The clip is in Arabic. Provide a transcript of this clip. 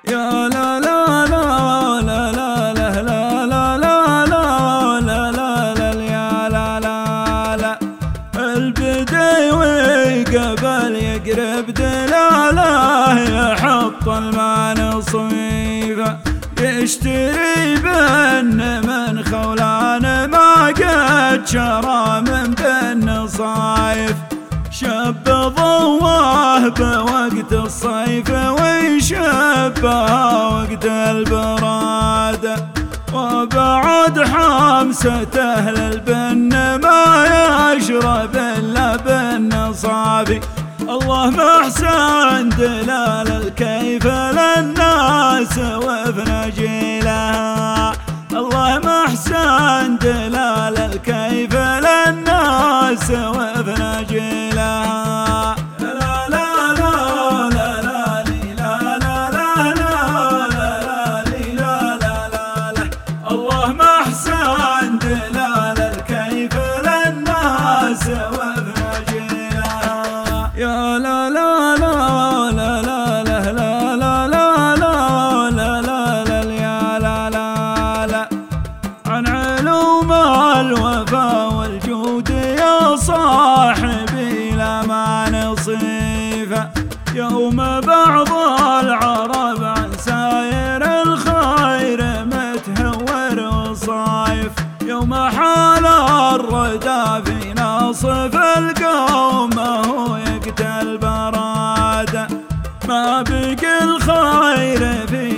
يا لا لا لا لا لا لا لا لا لا لا لا لا لا يا لا لا لا البديوي قبل يقرب دلاله يحط المال صيفه يشتري بن من خولان ما قد شرى من بن صايف شب ضواه بوقت الصيف ويشبه وقت البراد وبعد حمسة أهل البن ما يشرب إلا بن صافي الله محسن دلال الكيف للناس وفي نجيلها الله محسن دلال الكيف للناس وفي نجيلها لا لا لا لا لا لا لا لا لا لا لا الله محسن دلال الكيف للناس وفي نجيلها يا لا لا لا لا لا لا لا لا لا لا لا لا يا لا لا لا عن علوم الوفا والجود يا صاحبي لا ما نصيفه يوم بعض العرب عن ساير الخير متهور وصايف يوم حال الردى في نصف القوم هو يقتل براده ما بقي الخير في